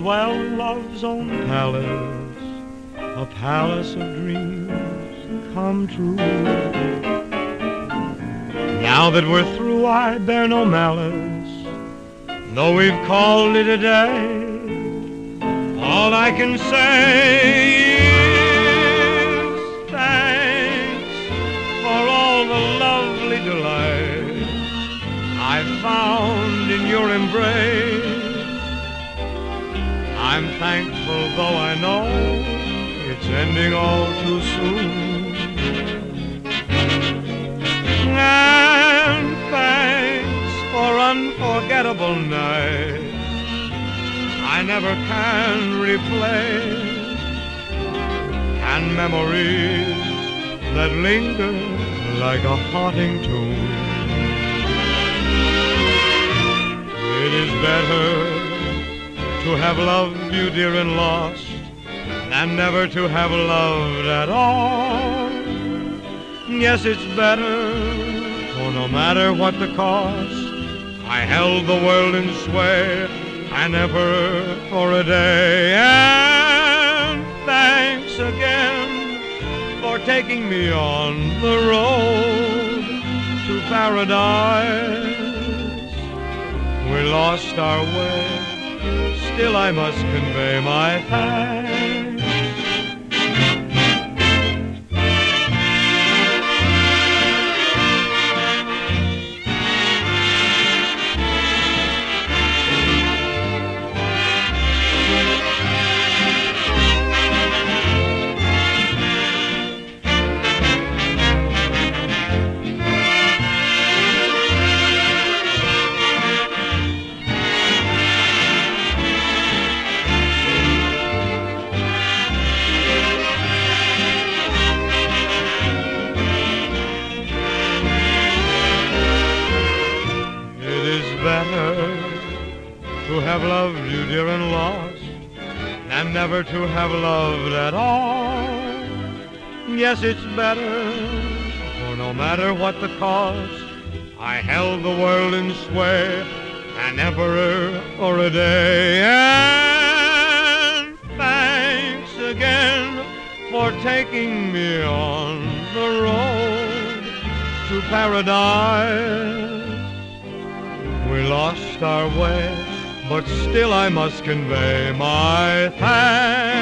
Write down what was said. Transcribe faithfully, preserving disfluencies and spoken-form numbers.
dwell in love's own palace, a palace of dreams come true. Now that we're through, I bear no malice, though we've called it a day. All I can say is thanks for all the lovely delight I found in your embrace. I'm thankful, though I know it's ending all too soon. And thanks for unforgettable nights I never can replay, and memories that linger like a haunting tune. It is better to have loved you, dear, and lost, than never to have loved at all. Yes, it's better, for no matter what the cost, I held the world in sway, and never for a day. And thanks again for taking me on the road to paradise. We lost our way, still I must convey my thanks. Better to have loved you, dear, and lost, than never to have loved at all. Yes, it's better, for no matter what the cost, I held the world in sway, and never for a day. And thanks again for taking me on the road to paradise. We lost our way, but still I must convey my thanks.